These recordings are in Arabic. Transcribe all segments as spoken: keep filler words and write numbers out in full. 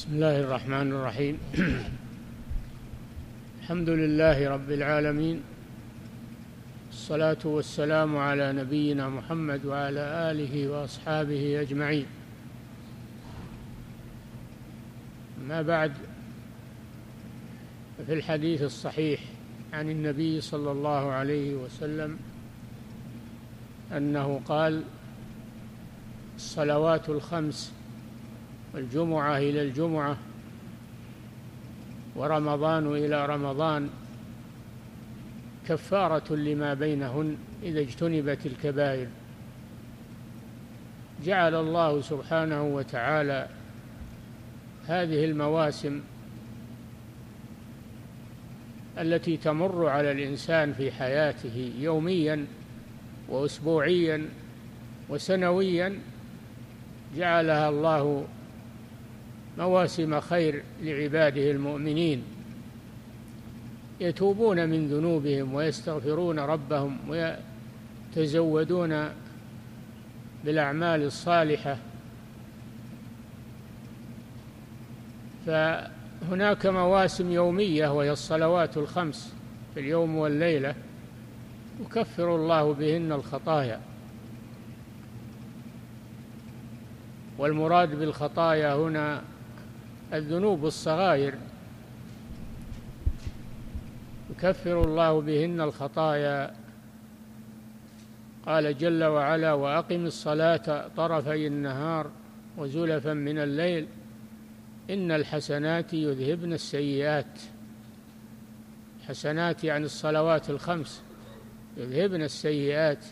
بسم الله الرحمن الرحيم. الحمد لله رب العالمين، الصلاة والسلام على نبينا محمد وعلى آله وأصحابه أجمعين. ما بعد، في الحديث الصحيح عن النبي صلى الله عليه وسلم أنه قال: الصلوات الخمس والجمعة إلى الجمعة ورمضان إلى رمضان كفارة لما بينهن إذا اجتنبت الكبائر. جعل الله سبحانه وتعالى هذه المواسم التي تمر على الإنسان في حياته يوميا وأسبوعيا وسنويا، جعلها الله مواسم خير لعباده المؤمنين، يتوبون من ذنوبهم ويستغفرون ربهم ويتزودون بالأعمال الصالحة. فهناك مواسم يومية وهي الصلوات الخمس في اليوم والليلة، يكفر الله بهن الخطايا. والمراد بالخطايا هنا الذنوب الصغائر، يكفر الله بهن الخطايا. قال جل وعلا: وأقم الصلاة طرفي النهار وزلفا من الليل إن الحسنات يذهبن السيئات. حسنات يعني الصلوات الخمس، يذهبن السيئات،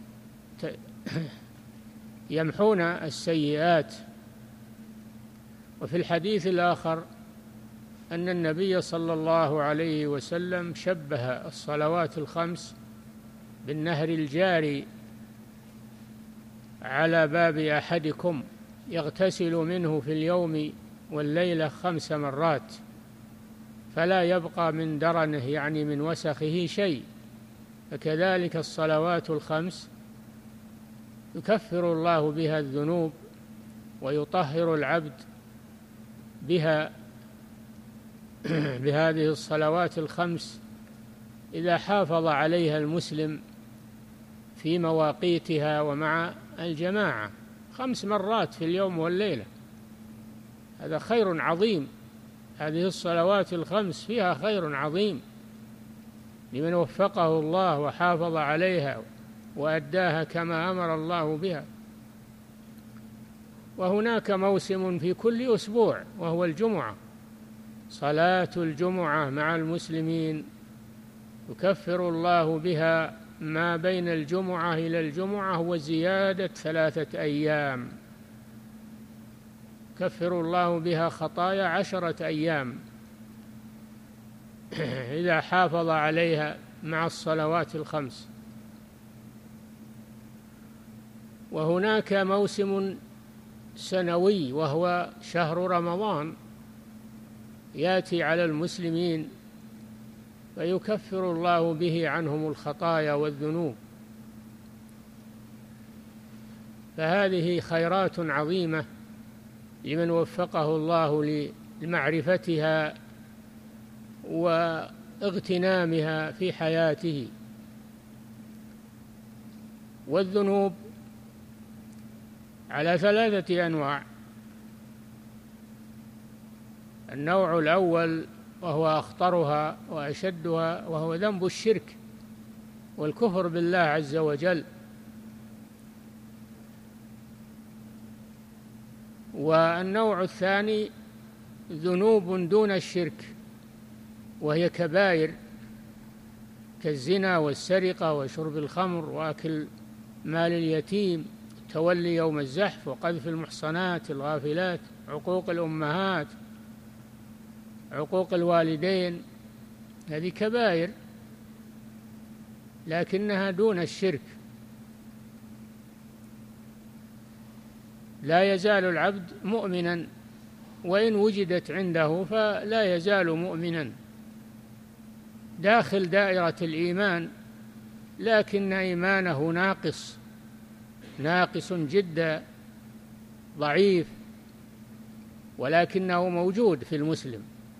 يمحون السيئات. وفي الحديث الآخر أن النبي صلى الله عليه وسلم شبه الصلوات الخمس بالنهر الجاري على باب أحدكم يغتسل منه في اليوم والليلة خمس مرات فلا يبقى من درنه يعني من وسخه شيء. فكذلك الصلوات الخمس يكفر الله بها الذنوب ويطهر العبد بها بهذه الصلوات الخمس إذا حافظ عليها المسلم في مواقيتها ومع الجماعة. خمس مرات في اليوم والليلة، هذا خير عظيم. هذه الصلوات الخمس فيها خير عظيم لمن وفقه الله وحافظ عليها وأداها كما أمر الله بها. وهناك موسم في كل أسبوع وهو الجمعة، صلاة الجمعة مع المسلمين يكفر الله بها ما بين الجمعة إلى الجمعة وزيادة ثلاثة أيام، يكفر الله بها خطايا عشرة أيام إذا حافظ عليها مع الصلوات الخمس. وهناك موسم سنوي وهو شهر رمضان، يأتي على المسلمين فيكفر الله به عنهم الخطايا والذنوب. فهذه خيرات عظيمة لمن وفقه الله لمعرفتها واغتنامها في حياته. والذنوب على ثلاثة أنواع: النوع الأول وهو أخطرها وأشدها وهو ذنب الشرك والكفر بالله عز وجل. والنوع الثاني ذنوب دون الشرك وهي كبائر كالزنا والسرقة وشرب الخمر وأكل مال اليتيم، تولي يوم الزحف، وقذف المحصنات الغافلات، عقوق الأمهات، عقوق الوالدين. هذه كبائر لكنها دون الشرك. لا يزال العبد مؤمنا وإن وجدت عنده فلا يزال مؤمنا داخل دائرة الإيمان، لكن إيمانه ناقص ناقص جدا ضعيف. ولكنه موجود في المسلم.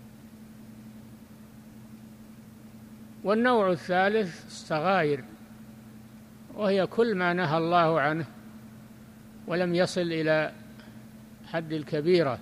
والنوع الثالث الصغائر، وهي كل ما نهى الله عنه ولم يصل إلى حد الكبيرة،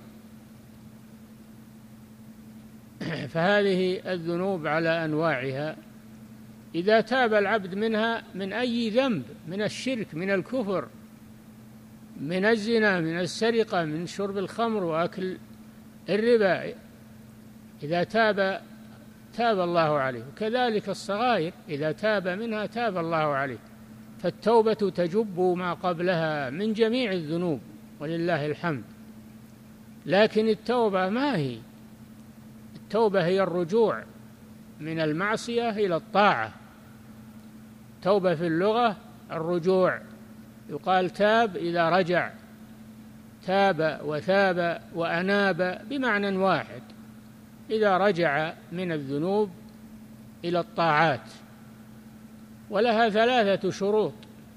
فهذه الذنوب على أنواعها. إذا تاب العبد منها، من أي ذنب، من الشرك، من الكفر، من الزنا، من السرقة، من شرب الخمر وأكل الربا، إذا تاب تاب الله عليه. وكذلك الصغائر إذا تاب منها تاب الله عليه. فالتوبة تجب ما قبلها من جميع الذنوب ولله الحمد. لكن التوبة ما هي؟ التوبة هي الرجوع من المعصية إلى الطاعة. توبة في اللغة الرجوع، يقال تاب إذا رجع، تاب وثاب وأناب بمعنى واحد، إذا رجع من الذنوب إلى الطاعات. ولها ثلاثة شروط.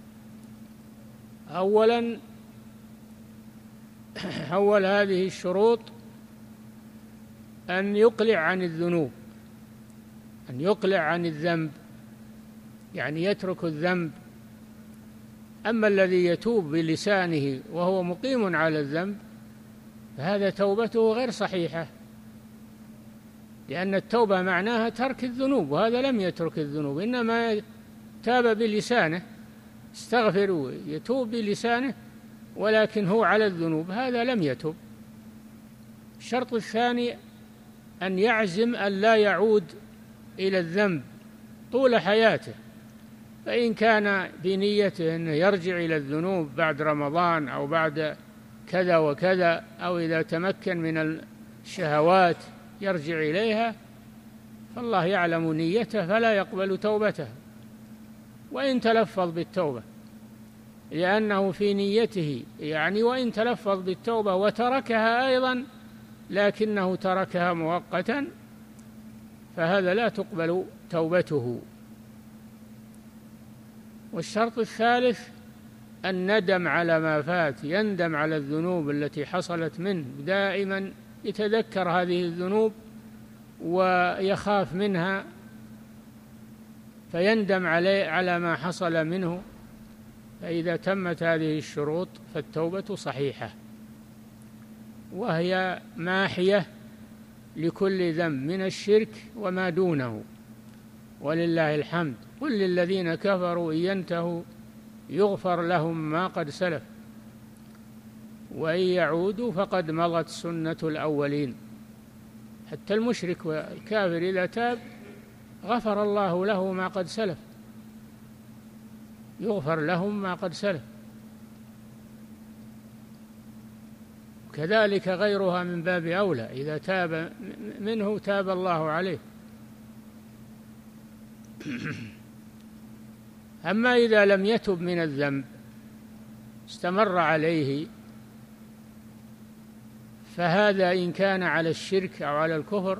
أولا أول هذه الشروط أن يقلع عن الذنوب، أن يقلع عن الذنب، يعني يترك الذنب. أما الذي يتوب بلسانه وهو مقيم على الذنب فهذا توبته غير صحيحة، لأن التوبة معناها ترك الذنوب، وهذا لم يترك الذنوب، إنما تاب بلسانه، استغفر ويتوب بلسانه، ولكن هو على الذنوب، هذا لم يتوب. الشرط الثاني أن يعزم أن لا يعود إلى الذنب طول حياته. فإن كان بنيته أنه يرجع إلى الذنوب بعد رمضان أو بعد كذا وكذا، أو إذا تمكن من الشهوات يرجع إليها، فالله يعلم نيته فلا يقبل توبته. وإن تلفظ بالتوبة، لأنه في نيته، يعني وإن تلفظ بالتوبة وتركها أيضا لكنه تركها مؤقتا، فهذا لا تقبل توبته. والشرط الثالث الندم على ما فات، يندم على الذنوب التي حصلت منه، دائما يتذكر هذه الذنوب ويخاف منها فيندم عليه على ما حصل منه. فإذا تمت هذه الشروط فالتوبة صحيحة، وهي ماحية لكل ذنب من الشرك وما دونه، ولله الحمد. قل للذين كفروا إن ينتهوا يغفر لهم ما قد سلف وإن يعودوا فقد مضت سنة الأولين. حتى المشرك والكافر إذا تاب غفر الله له ما قد سلف، يغفر لهم ما قد سلف. كذلك غيرها من باب أولى، إذا تاب منه تاب الله عليه. أما إذا لم يتب من الذنب استمر عليه، فهذا إن كان على الشرك أو على الكفر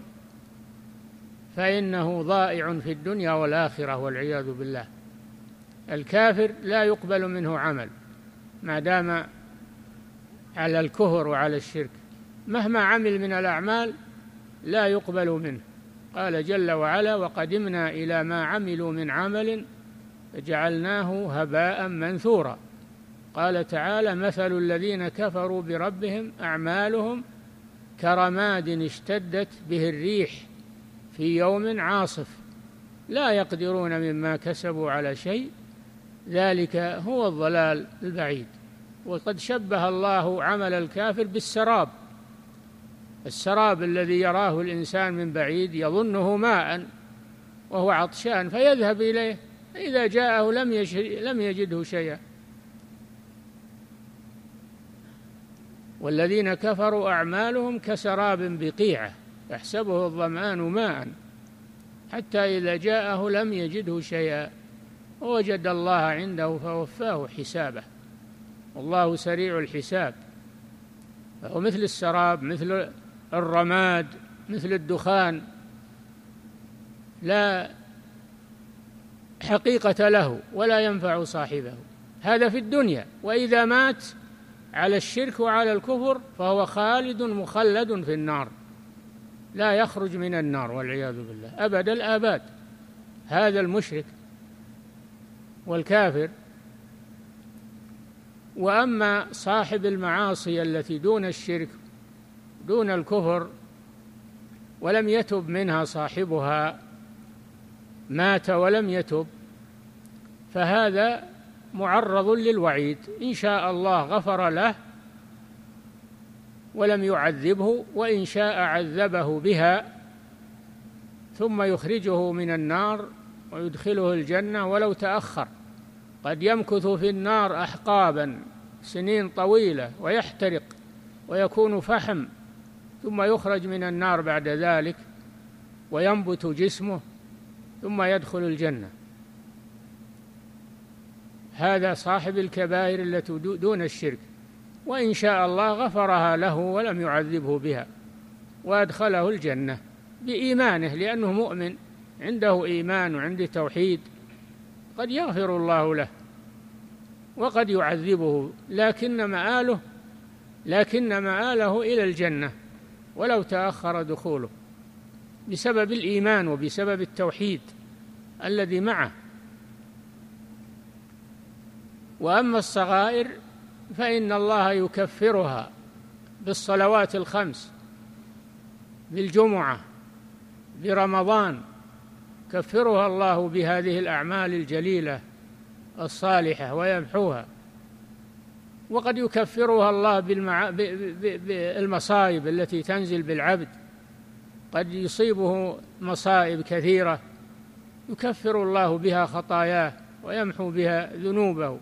فإنه ضائع في الدنيا والآخرة والعياذ بالله. الكافر لا يقبل منه عمل ما دام على الكفر وعلى الشرك، مهما عمل من الأعمال لا يقبل منه. قال جل وعلا: وقدمنا إلى ما عملوا من عمل فجعلناه هباء منثورا. قال تعالى: مثل الذين كفروا بربهم أعمالهم كرماد اشتدت به الريح في يوم عاصف لا يقدرون مما كسبوا على شيء ذلك هو الضلال البعيد. وقد شبه الله عمل الكافر بالسراب، السراب الذي يراه الإنسان من بعيد يظنه ماء وهو عطشان فيذهب إليه، إذا جاءه لم لم يجده شيئا. والذين كفروا أعمالهم كسراب بقيعة يحسبه الظمآن ماء حتى إذا جاءه لم يجده شيئا ووجد الله عنده فوفاه حسابه، والله سريع الحساب. فهو مثل السراب، مثل الرماد، مثل الدخان، لا حقيقة له ولا ينفع صاحبه. هذا في الدنيا، وإذا مات على الشرك وعلى الكفر فهو خالد مخلد في النار، لا يخرج من النار والعياذ بالله أبد الآباد، هذا المشرك والكافر. وأما صاحب المعاصي التي دون الشرك دون الكفر ولم يتب منها صاحبها، مات ولم يتب، فهذا معرض للوعيد، إن شاء الله غفر له ولم يعذبه، وإن شاء عذبه بها ثم يخرجه من النار ويدخله الجنة ولو تأخر. قد يمكث في النار أحقابا سنين طويلة ويحترق ويكون فحم، ثم يخرج من النار بعد ذلك وينبت جسمه ثم يدخل الجنة. هذا صاحب الكبائر التي دون الشرك، وإن شاء الله غفرها له ولم يعذبه بها وأدخله الجنة بإيمانه، لأنه مؤمن عنده إيمان وعنده توحيد، قد يغفر الله له وقد يعذبه، لكن مآله لكن مآله إلى الجنة ولو تأخر دخوله بسبب الإيمان وبسبب التوحيد الذي معه. وأما الصغائر فإن الله يكفرها بالصلوات الخمس، بالجمعة، برمضان، كفرها الله بهذه الأعمال الجليلة الصالحة ويمحوها. وقد يكفرها الله بالمع... ب... ب... بالمصائب التي تنزل بالعبد، قد يصيبه مصائب كثيرة يكفر الله بها خطاياه ويمحو بها ذنوبه،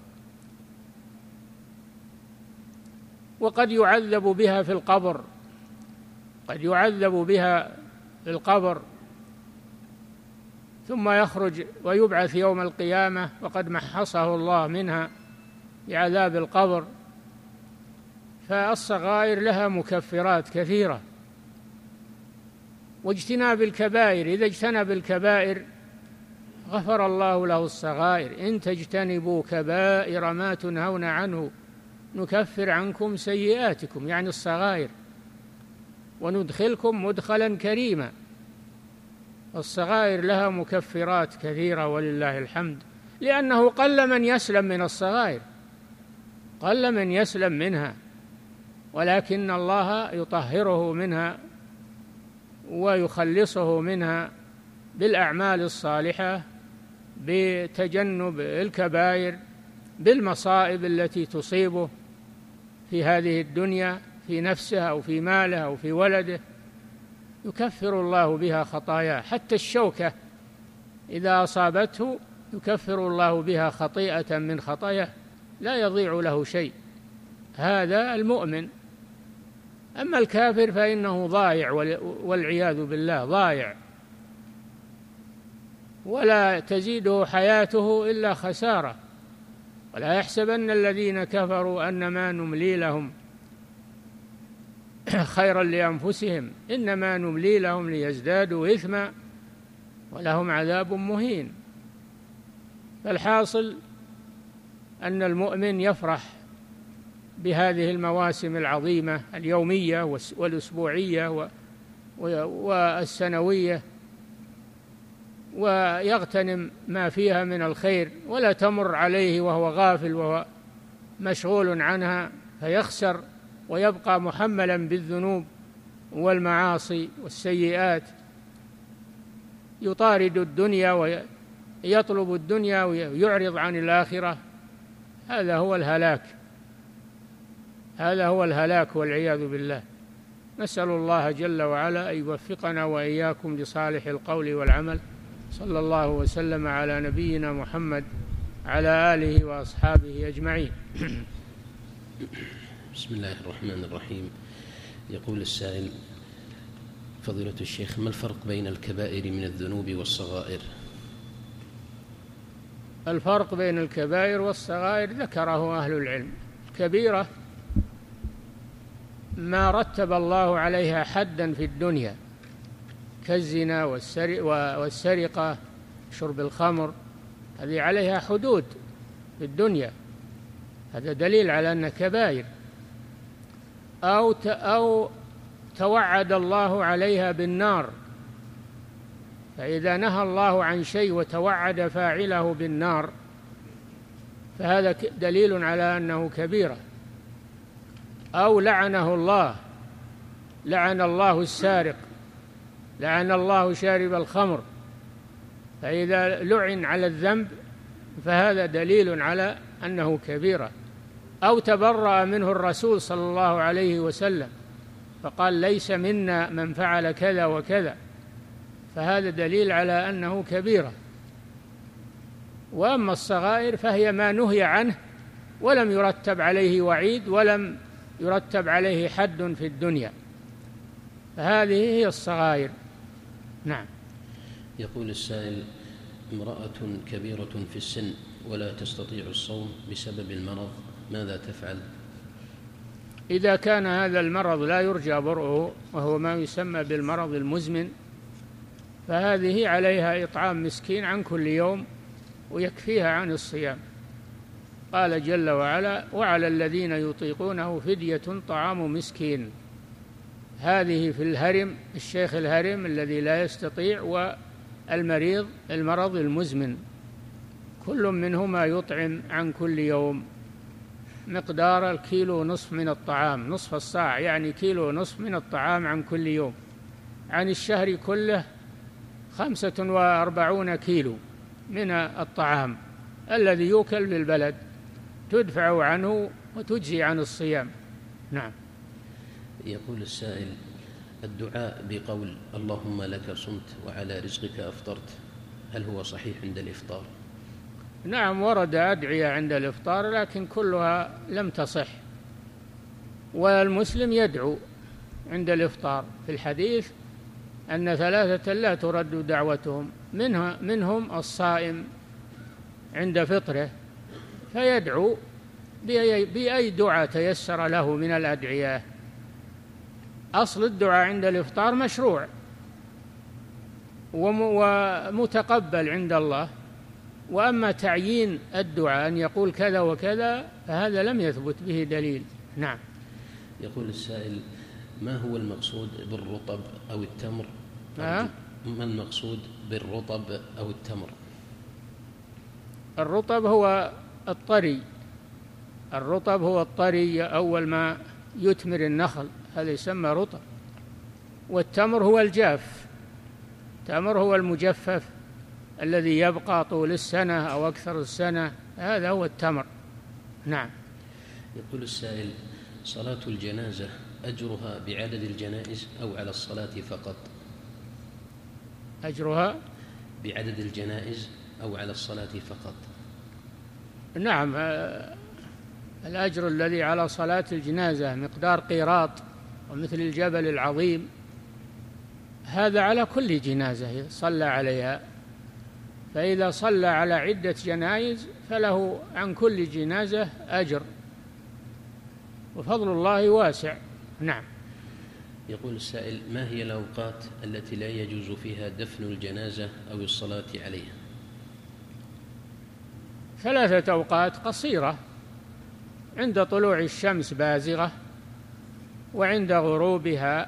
وقد يعذب بها في القبر، قد يعذب بها في القبر ثم يخرج ويبعث يوم القيامة وقد محصه الله منها بعذاب القبر. فالصغائر لها مكفرات كثيرة. واجتناب الكبائر، إذا اجتنب الكبائر غفر الله له الصغائر. إن تجتنبوا كبائر ما تنهون عنه نكفر عنكم سيئاتكم، يعني الصغائر، وندخلكم مدخلا كريما. الصغائر لها مكفرات كثيرة ولله الحمد، لأنه قل من يسلم من الصغائر، قل من يسلم منها، ولكن الله يطهره منها ويخلصه منها بالأعمال الصالحة، بتجنب الكبائر، بالمصائب التي تصيبه في هذه الدنيا في نفسه أو في ماله أو في ولده، يكفر الله بها خطاياه. حتى الشوكة إذا أصابته يكفر الله بها خطيئة من خطاياه، لا يضيع له شيء. هذا المؤمن. أما الكافر فإنه ضايع والعياذ بالله، ضايع ولا تزيده حياته إلا خسارة. ولا يحسبن الذين كفروا أنما نملي لهم خيرا لأنفسهم إنما نملي لهم ليزدادوا إثما ولهم عذاب مهين. فالحاصل أن المؤمن يفرح بهذه المواسم العظيمة اليومية والأسبوعية والسنوية، ويغتنم ما فيها من الخير، ولا تمر عليه وهو غافل وهو مشغول عنها فيخسر ويبقى محملا بالذنوب والمعاصي والسيئات، يطارد الدنيا ويطلب الدنيا ويعرض عن الآخرة. هذا هو الهلاك، هذا هو الهلاك والعياذ بالله. نسأل الله جل وعلا أن يوفقنا وإياكم لصالح القول والعمل. صلى الله وسلم على نبينا محمد على آله وأصحابه أجمعين. بسم الله الرحمن الرحيم. يقول السائل: فضيلة الشيخ، ما الفرق بين الكبائر من الذنوب والصغائر؟ الفرق بين الكبائر والصغائر ذكره أهل العلم. الكبيرة ما رتب الله عليها حدا في الدنيا كالزنا والسرقة، شرب الخمر، هذه عليها حدود في الدنيا، هذا دليل على أنها كبائر. أو أو توعد الله عليها بالنار. فإذا نهى الله عن شيء وتوعد فاعله بالنار فهذا دليل على أنه كبيرة. أو لعنه الله، لعن الله السارق، لعن الله شارب الخمر، فإذا لعن على الذنب فهذا دليل على أنه كبيرة. أو تبرأ منه الرسول صلى الله عليه وسلم فقال ليس منا من فعل كذا وكذا، فهذا دليل على أنه كبيرة. وأما الصغائر فهي ما نهي عنه ولم يرتب عليه وعيد ولم يرتب عليه حد في الدنيا، فهذه هي الصغائر. نعم. يقول السائل: امرأة كبيرة في السن ولا تستطيع الصوم بسبب المرض، ماذا تفعل؟ إذا كان هذا المرض لا يرجى برؤه وهو ما يسمى بالمرض المزمن فهذه عليها إطعام مسكين عن كل يوم ويكفيها عن الصيام. قال جل وعلا: وعلى الذين يطيقونه فدية طعام مسكين. هذه في الهرم، الشيخ الهرم الذي لا يستطيع، والمريض المرض المزمن، كل منهما يطعم عن كل يوم مقدار الكيلو نصف من الطعام، نصف الصاع يعني كيلو نصف من الطعام عن كل يوم. عن الشهر كله خمسة وأربعون كيلو من الطعام الذي يوكل بالبلد تدفع عنه وتجزي عن الصيام. نعم. يقول السائل: الدعاء بقول اللهم لك صمت وعلى رزقك أفطرت، هل هو صحيح عند الإفطار؟ نعم، ورد أدعية عند الإفطار لكن كلها لم تصح. والمسلم يدعو عند الإفطار، في الحديث أن ثلاثة لا ترد دعوتهم، منها منهم الصائم عند فطره، فيدعو بأي دعاء تيسر له من الأدعية. أصل الدعاء عند الإفطار مشروع ومتقبل عند الله، وأما تعيين الدعاء أن يقول كذا وكذا فهذا لم يثبت به دليل. نعم. يقول السائل: ما هو المقصود بالرطب أو التمر؟ أه؟ ما المقصود بالرطب أو التمر؟ الرطب هو الطري، الرطب هو الطري أول ما يثمر النخل، هذا يسمى رطب. والتمر هو الجاف، التمر هو المجفف الذي يبقى طول السنة أو أكثر السنة، هذا هو التمر. نعم. يقول السائل: صلاة الجنازة أجرها بعدد الجنائز أو على الصلاة فقط؟ أجرها بعدد الجنائز أو على الصلاة فقط؟ نعم، الأجر الذي على صلاة الجنازة مقدار قيراط ومثل الجبل العظيم، هذا على كل جنازة صلى عليها، فإذا صلى على عدة جنائز فله عن كل جنازة أجر، وفضل الله واسع. نعم. يقول السائل: ما هي الأوقات التي لا يجوز فيها دفن الجنازة أو الصلاة عليها؟ ثلاثة أوقات قصيرة: عند طلوع الشمس بازغة، وعند غروبها،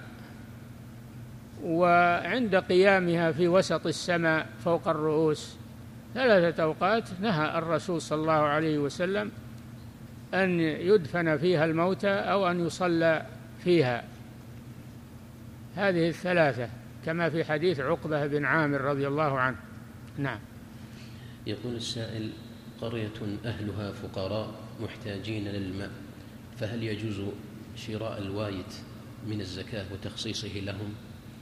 وعند قيامها في وسط السماء فوق الرؤوس. ثلاثة أوقات نهى الرسول صلى الله عليه وسلم أن يدفن فيها الموتى أو أن يصلى فيها، هذه الثلاثة كما في حديث عقبة بن عامر رضي الله عنه. نعم. يقول السائل: قرية أهلها فقراء محتاجين للماء، فهل يجوز شراء الوايت من الزكاة وتخصيصه لهم؟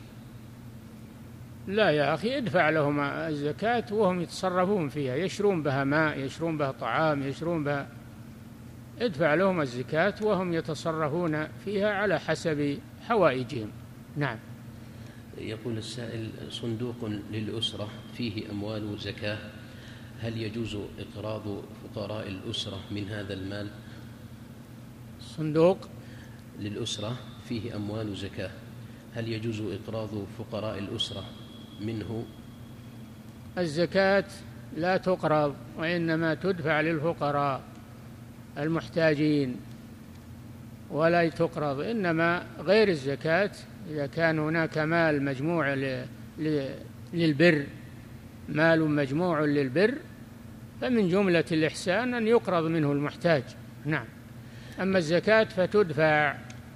لا يا أخي، ادفع لهم الزكاة وهم يتصرفون فيها، يشرون بها ماء، يشرون بها طعام، يشرون بها، ادفع لهم الزكاة وهم يتصرفون فيها على حسب حوائجهم. نعم. يقول السائل: صندوق للأسرة فيه أموال زكاة، هل يجوز إقراض فقراء الأسرة من هذا المال؟ صندوق للأسرة فيه أموال زكاة، هل يجوز إقراض فقراء الأسرة منه؟ الزكاة لا تقرض، وإنما تدفع للفقراء المحتاجين، ولا تقرض، إنما غير الزكاة إذا كان هناك مال مجموع للبر، مال مجموع للبر، فمن جملة الإحسان أن يقرض منه المحتاج. نعم. أما الزكاة فتدفع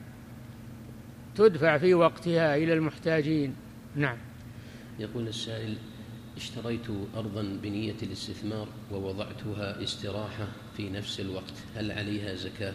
تدفع في وقتها إلى المحتاجين. نعم. يقول السائل: اشتريت أرضا بنية الاستثمار ووضعتها استراحة في نفس الوقت، هل عليها زكاة؟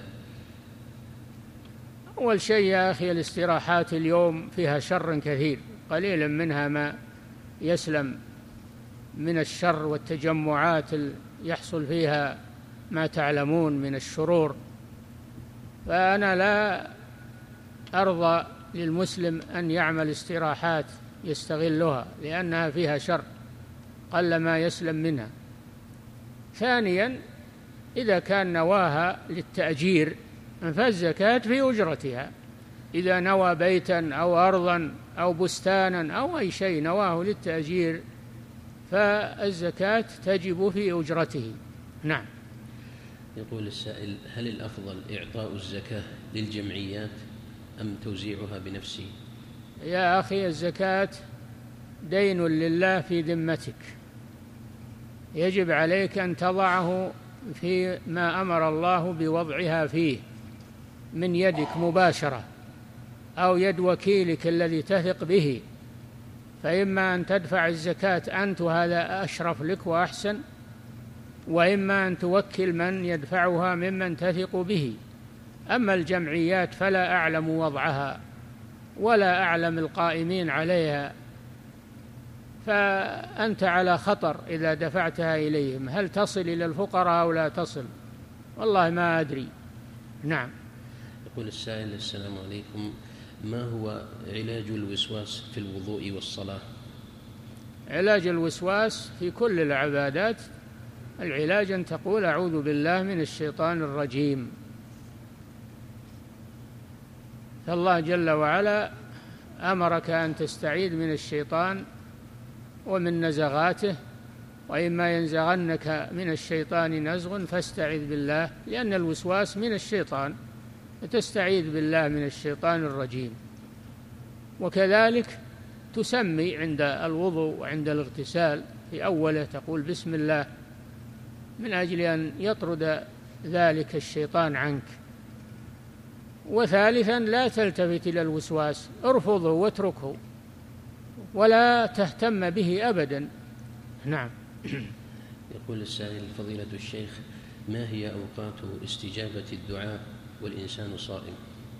أول شيء يا أخي، الاستراحات اليوم فيها شر كثير، قليلا منها ما يسلم من الشر والتجمعات يحصل فيها ما تعلمون من الشرور. فأنا لا أرضى للمسلم أن يعمل استراحات يستغلها، لأنها فيها شر قل ما يسلم منها. ثانيا، إذا كان نواها للتأجير فالزكاة في أجرتها. إذا نوى بيتا أو أرضا أو بستانا أو أي شيء نواه للتأجير فالزكاة تجب في أجرته. نعم. يقول السائل: هل الأفضل إعطاء الزكاة للجمعيات أم توزيعها بنفسه؟ يا أخي، الزكاة دين لله في ذمتك، يجب عليك أن تضعه في ما أمر الله بوضعها فيه من يدك مباشرة أو يد وكيلك الذي تثق به، فإما أن تدفع الزكاة أنت وهذا أشرف لك وأحسن، وإما أن توكل من يدفعها ممن تثق به. أما الجمعيات فلا أعلم وضعها ولا أعلم القائمين عليها، فأنت على خطر إذا دفعتها إليهم، هل تصل إلى الفقراء أو لا تصل؟ والله ما أدري. نعم. يقول السائل: السلام عليكم، ما هو علاج الوسواس في الوضوء والصلاة؟ علاج الوسواس في كل العبادات، العلاج أن تقول أعوذ بالله من الشيطان الرجيم. فالله جل وعلا أمرك أن تستعيذ من الشيطان ومن نزغاته، وإما ينزغنك من الشيطان نزغ فاستعذ بالله، لأن الوسواس من الشيطان، فتستعيذ بالله من الشيطان الرجيم. وكذلك تسمي عند الوضوء وعند الاغتسال في أوله تقول بسم الله، من أجل أن يطرد ذلك الشيطان عنك. وثالثا، لا تلتفت إلى الوسواس، ارفضه واتركه ولا تهتم به أبدا. نعم. يقول السائل: فضيلة الشيخ، ما هي أوقات استجابة الدعاء والإنسان صائم؟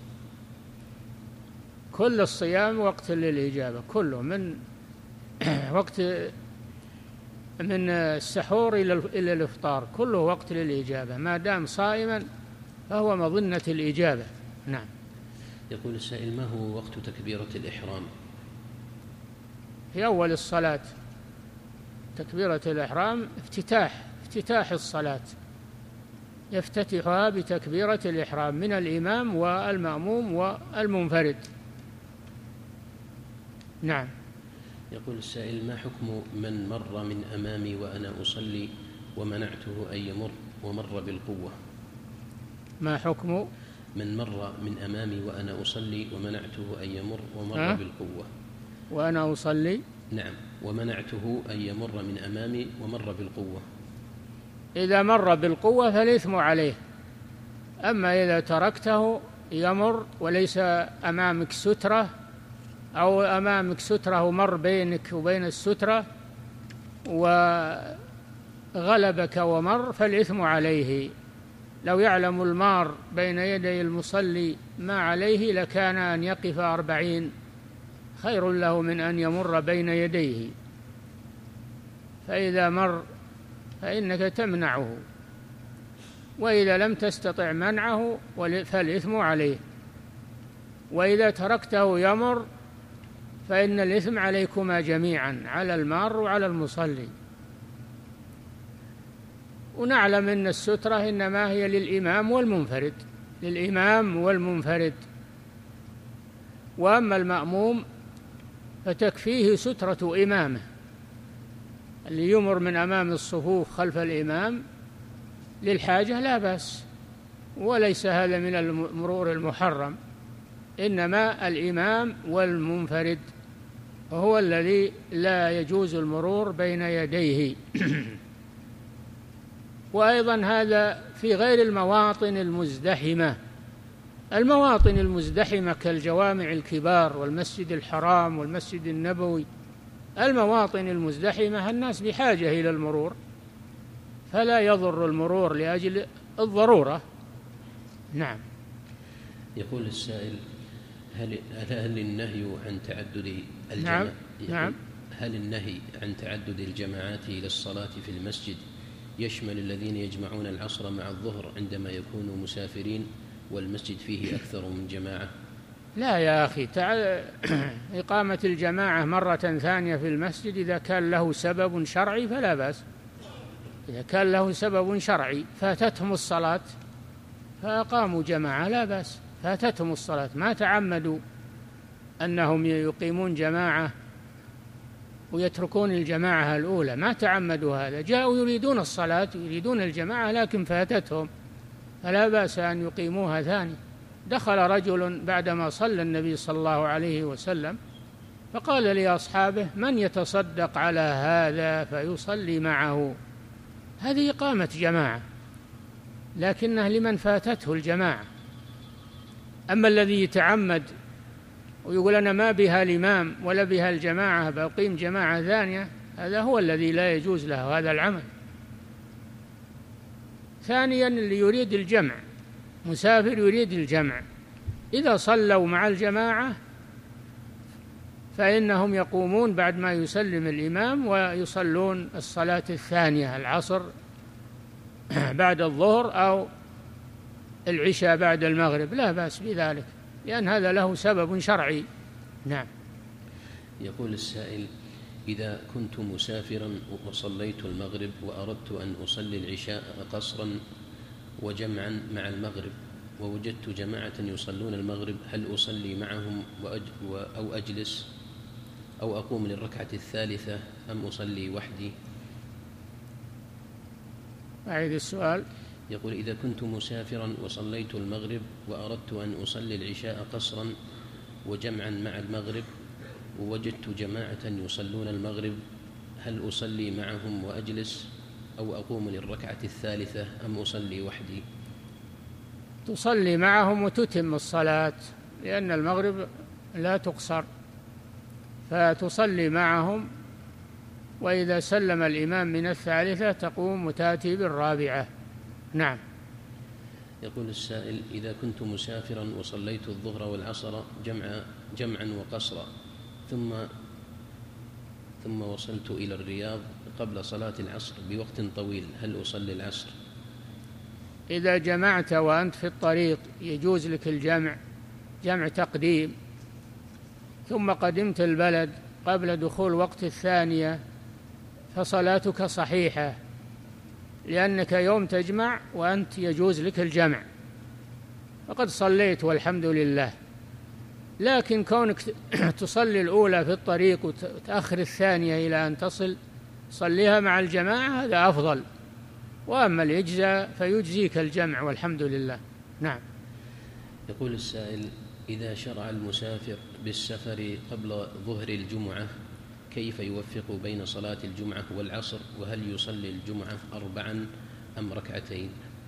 كل الصيام وقت للإجابة، كله من وقت من السحور إلى الإفطار، كله وقت للإجابة، ما دام صائما فهو مظنة الإجابة. نعم. يقول السائل: ما هو وقت تكبيرة الإحرام؟ في أول الصلاة. تكبيرة الإحرام افتتاح افتتاح الصلاة، يفتتحها بتكبيرة الإحرام من الإمام والمأموم والمنفرد. نعم. يقول السائل: ما حكم من مر من أمامي وأنا أصلي ومنعته أن يمر ومر بالقوة؟ ما حكم من مر من أمامي وأنا أصلي ومنعته أن يمر ومر بالقوة؟ وأنا أصلي، نعم، ومنعته أن يمر من أمامي ومر بالقوة. إذا مر بالقوة فالإثم عليه، أما إذا تركته يمر وليس أمامك سترة أو أمامك سترة ومر بينك وبين السترة وغلبك ومر فالإثم عليه. لو يعلم المار بين يدي المصلي ما عليه لكان أن يقف أربعين خير له من أن يمر بين يديه، فإذا مر فإنك تمنعه، وإذا لم تستطع منعه فالإثم عليه، وإذا تركته يمر فإن الإثم عليكما جميعا، على المار وعلى المصلي. ونعلم أن السترة إنما هي للإمام والمنفرد، للإمام والمنفرد، وأما المأموم فتكفيه سترة إمامه، اللي يمر من أمام الصفوف خلف الإمام للحاجة لا بأس، وليس هذا من المرور المحرم، إنما الإمام والمنفرد وهو الذي لا يجوز المرور بين يديه. وأيضا هذا في غير المواطن المزدحمة. المواطن المزدحمة كالجوامع الكبار والمسجد الحرام والمسجد النبوي، المواطن المزدحمة الناس بحاجة إلى المرور، فلا يضر المرور لأجل الضرورة. نعم. يقول السائل: هل هل النهي عن تعدد نعم. نعم. هل النهي عن تعدد الجماعات إلى الصلاة في المسجد يشمل الذين يجمعون العصر مع الظهر عندما يكونوا مسافرين والمسجد فيه أكثر من جماعة؟ لا يا أخي، تع... إقامة الجماعة مرة ثانية في المسجد إذا كان له سبب شرعي فلا بأس. إذا كان له سبب شرعي فاتتهم الصلاة فأقاموا جماعة لا بأس، فاتتهم الصلاة، ما تعمدوا أنهم يقيمون جماعة ويتركون الجماعة الأولى، ما تعمدوا هذا، جاءوا يريدون الصلاة يريدون الجماعة لكن فاتتهم، فلا بأس أن يقيموها ثاني. دخل رجل بعدما صلى النبي صلى الله عليه وسلم فقال لأصحابه: من يتصدق على هذا فيصلي معه؟ هذه إقامة جماعة، لكنها لمن فاتته الجماعة. أما الذي يتعمد ويقول أنا ما بها الإمام ولا بها الجماعة بقيم جماعة ثانية، هذا هو الذي لا يجوز له هذا العمل. ثانيا، اللي يريد الجمع، مسافر يريد الجمع، إذا صلوا مع الجماعة فإنهم يقومون بعد ما يسلم الإمام ويصلون الصلاة الثانية، العصر بعد الظهر أو العشاء بعد المغرب، لا بأس بذلك، لأن هذا له سبب شرعي. نعم. يقول السائل: إذا كنت مسافرا وصليت المغرب وأردت أن أصلي العشاء قصرا وجمعا مع المغرب ووجدت جماعة يصلون المغرب، هل أصلي معهم وأج أو أجلس أو أقوم للركعة الثالثة أم أصلي وحدي؟ أعيد السؤال. يقول: إذا كنت مسافرا وصليت المغرب وأردت أن أصلي العشاء قصرا وجمعا مع المغرب ووجدت جماعة يصلون المغرب، هل أصلي معهم وأجلس أو أقوم للركعة الثالثة أم أصلي وحدي؟ تصلي معهم وتتم الصلاة، لأن المغرب لا تقصر، فتصلي معهم، وإذا سلم الإمام من الثالثة تقوم وتأتي بالرابعة. نعم. يقول السائل: إذا كنت مسافرا وصليت الظهر والعصر جمعا جمعا وقصرا ثم ثم وصلت إلى الرياض قبل صلاة العصر بوقت طويل، هل أصلي العصر؟ إذا جمعت وأنت في الطريق يجوز لك الجمع، جمع تقديم، ثم قدمت البلد قبل دخول وقت الثانية فصلاتك صحيحة، لأنك يوم تجمع وأنت يجوز لك الجمع فقد صليت والحمد لله. لكن كونك تصلي الأولى في الطريق وتأخر الثانية إلى أن تصل صليها مع الجماعة هذا أفضل، وأما الإجزاء فيجزيك الجمع والحمد لله. نعم. يقول السائل: إذا شرع المسافر بالسفر قبل ظهر الجمعة كيف يوفق بين صلاة الجمعة والعصر، وهل يصلي الجمعة أربعا أم ركعتين؟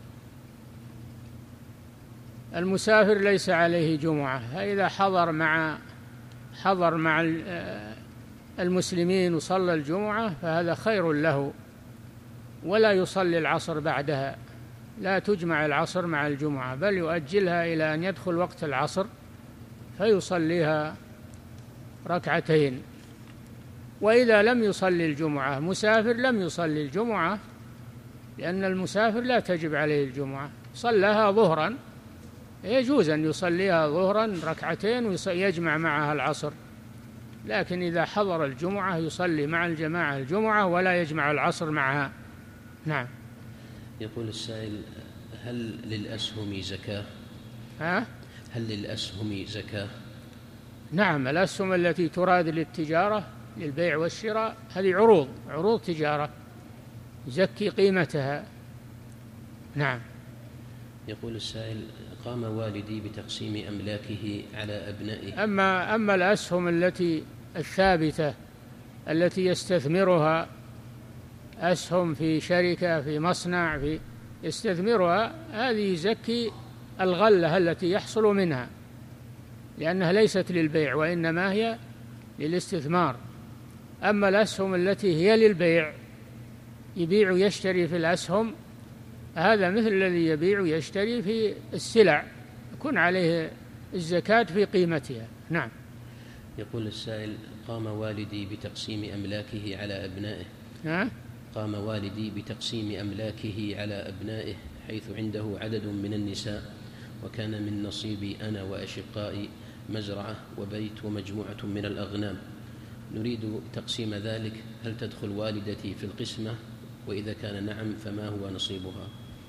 المسافر ليس عليه جمعة، إذا حضر مع حضر مع المسلمين وصلى الجمعة فهذا خير له، ولا يصلي العصر بعدها، لا تجمع العصر مع الجمعة، بل يؤجلها إلى أن يدخل وقت العصر فيصليها ركعتين. وإذا لم يصلي الجمعة، مسافر لم يصلي الجمعة، لأن المسافر لا تجب عليه الجمعة، صلىها ظهرا، يجوز أن يصليها ظهرا ركعتين ويجمع معها العصر، لكن إذا حضر الجمعة يصلي مع الجماعة الجمعة ولا يجمع العصر معها. نعم. يقول السائل: هل للأسهم زكاة؟ ها؟ هل للأسهم زكاة؟ نعم، الأسهم التي تراد للتجارة للبيع والشراء هذه عروض عروض تجارة، زكي قيمتها. نعم. يقول السائل: قام والدي بتقسيم أملاكه على أبنائه. أما, أما الأسهم التي الثابتة التي يستثمرها، أسهم في شركة في مصنع في يستثمرها، هذه يزكي الغلة التي يحصل منها، لأنها ليست للبيع وإنما هي للاستثمار. أما الأسهم التي هي للبيع، يبيع ويشتري في الأسهم، هذا مثل الذي يبيع ويشتري في السلع، يكون عليه الزكاة في قيمتها. نعم. يقول السائل: قام والدي بتقسيم أملاكه على أبنائه. ها؟ قام والدي بتقسيم أملاكه على أبنائه، حيث عنده عدد من النساء، وكان من نصيبي أنا وأشقائي مزرعة وبيت ومجموعة من الأغنام. نريد تقسيم ذلك، هل تدخل والدتي في القسمة؟ وإذا كان نعم فما هو نصيبها؟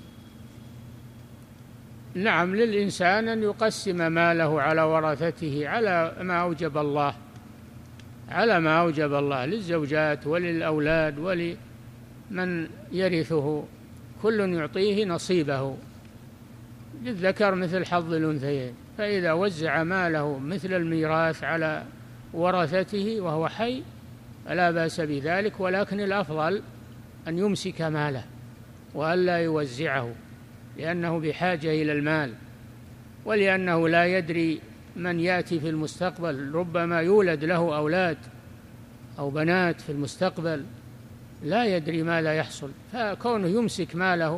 نعم، للإنسان أن يقسم ماله على ورثته على ما أوجب الله، على ما أوجب الله للزوجات وللأولاد ولمن يرثه، كل يعطيه نصيبه، للذكر مثل حظ الأنثيين. فإذا وزع ماله مثل الميراث على ورثته وهو حي فلا بأس بذلك، ولكن الأفضل أن يمسك ماله وألا يوزعه، لأنه بحاجة إلى المال، ولأنه لا يدري من يأتي في المستقبل، ربما يولد له أولاد أو بنات في المستقبل، لا يدري ما لا يحصل، فكونه يمسك ماله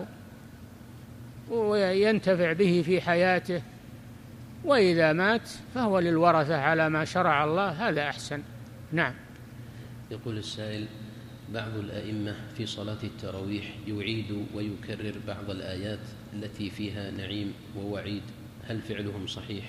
وينتفع به في حياته، وإذا مات فهو للورثة على ما شرع الله، هذا أحسن. نعم. يقول السائل: بعض الأئمة في صلاة التراويح يعيد ويكرر بعض الآيات التي فيها نعيم ووعيد، هل فعلهم صحيح؟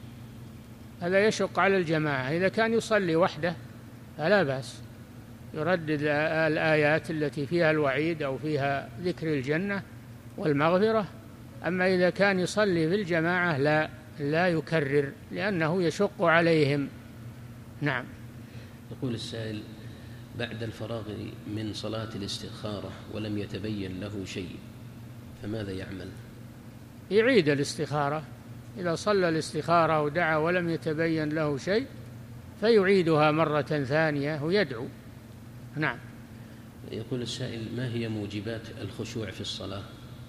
هذا يشق على الجماعة. إذا كان يصلي وحده فلا بأس، يردد الآيات التي فيها الوعيد أو فيها ذكر الجنة والمغفرة. أما إذا كان يصلي في الجماعة لا لا يكرر، لأنه يشق عليهم. نعم. يقول السائل: بعد الفراغ من صلاة الاستخارة ولم يتبين له شيء، فماذا يعمل؟ يعيد الاستخارة. إذا صلى الاستخارة ودعا ولم يتبين له شيء فيعيدها مرة ثانية ويدعو. نعم. يقول السائل: ما هي موجبات الخشوع في الصلاة؟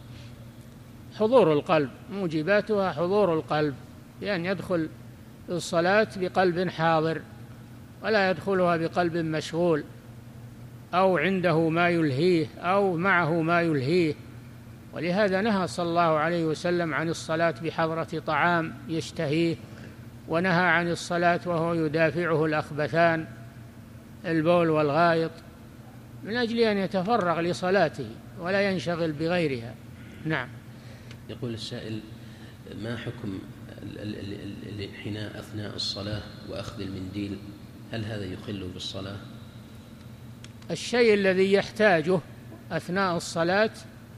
حضور القلب، موجباتها حضور القلب، بأن يدخل الصلاة بقلب حاضر، ولا يدخلها بقلب مشغول أو عنده ما يلهيه أو معه ما يلهيه. ولهذا نهى صلى الله عليه وسلم عن الصلاة بحضرة طعام يشتهيه، ونهى عن الصلاة وهو يدافعه الأخبثان البول والغائط، من أجل أن يتفرغ لصلاته ولا ينشغل بغيرها. نعم. يقول السائل: ما حكم الانحناء أثناء الصلاة وأخذ المنديل، هل هذا يخل بالصلاة؟ الشيء الذي يحتاجه أثناء الصلاة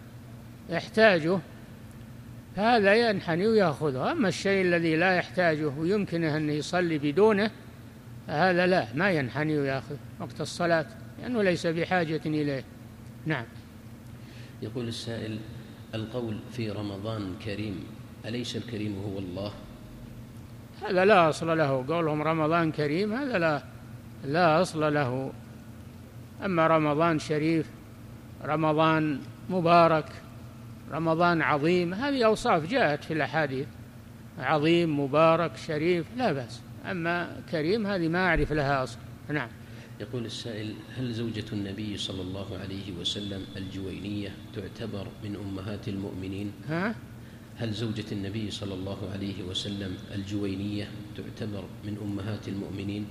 يحتاجه، هذا ينحني ويأخذه. أما الشيء الذي لا يحتاجه ويمكنه أن يصلي بدونه، هذا لا، ما ينحني ويأخذ وقت الصلاة، لأنه ليس بحاجة إليه. نعم. يقول السائل: القول في رمضان كريم، أليس الكريم هو الله؟ هذا لا أصل له، قولهم رمضان كريم هذا لا لا أصل له. أما رمضان شريف، رمضان مبارك، رمضان عظيم، هذه أوصاف جاءت في الأحاديث، عظيم مبارك شريف لا بأس. أما كريم هذه ما أعرف لها أصل. نعم. يقول السائل: هل زوجة النبي صلى الله عليه وسلم الجوينية تعتبر من أمهات المؤمنين؟ ها؟ هل زوجة النبي صلى الله عليه وسلم الجوينية تعتبر من أمهات المؤمنين؟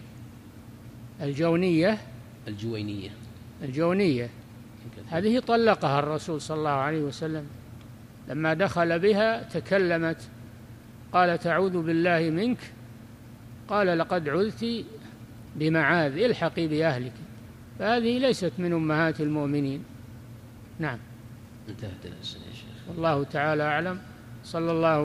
الجونية الجوينية الجونية هذه طلقها الرسول صلى الله عليه وسلم لما دخل بها، تكلمت قالت: أعوذ بالله منك، قال: لقد عذت بمعاذ، الحقي بأهلك. فهذه ليست من أمهات المؤمنين. نعم. انتهت الأسئلة يا شيخ. والله تعالى أعلم. صلى الله